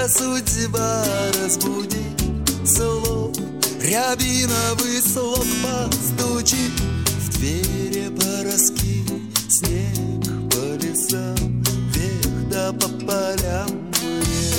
Проруха судьба разбуди, слов рябиновый слог постучи, в двери пороски, снег по лесам, вверх да по полям мне.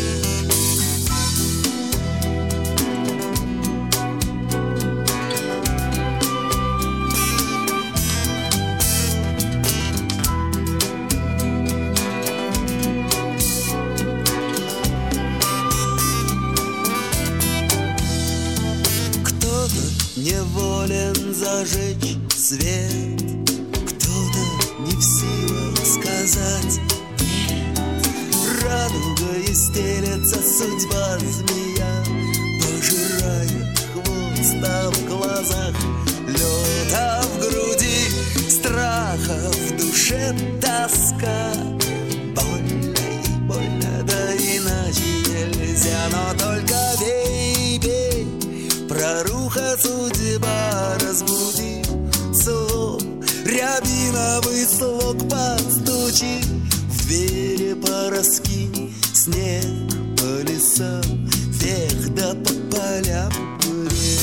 Неволен зажечь свет, кто-то не в силах сказать нет. Радугой стелется судьба змея, пожирает хвост, а в глазах лед, а в груди страха, в душе тоска. Больно и больно, да иначе нельзя, но только бей, бей. Проруха судьба разбуди, слов рябиновый слог постучи, в двери пораскинь, снег по лесам, вверх да по полям мне.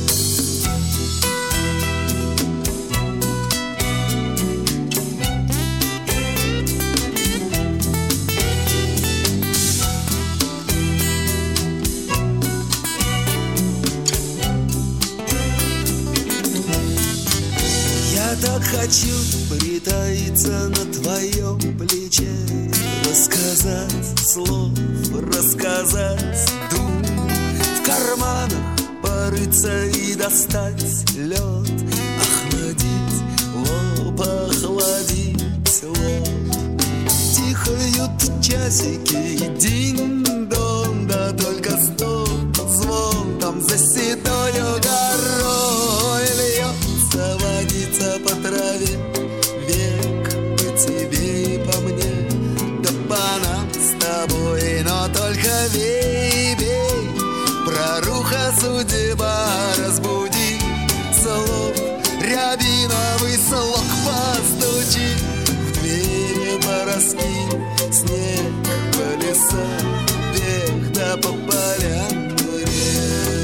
Так хочу притаиться на твоем плече, рассказать слов, рассказать дум, в карманах порыться и достать лед, охладить лоб, охладить лоб. Тихают часики, динь-дон, да только стук, звон там за седою горой льется водица по траве, век по тебе и по мне, да по нам с тобой, но только бей, бей. Проруха судьба разбуди, слов рябиновый слог постучи, в двери пороски, снег по лесам, вверх да по полям мне.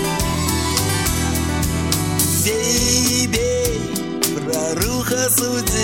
Проруха судьба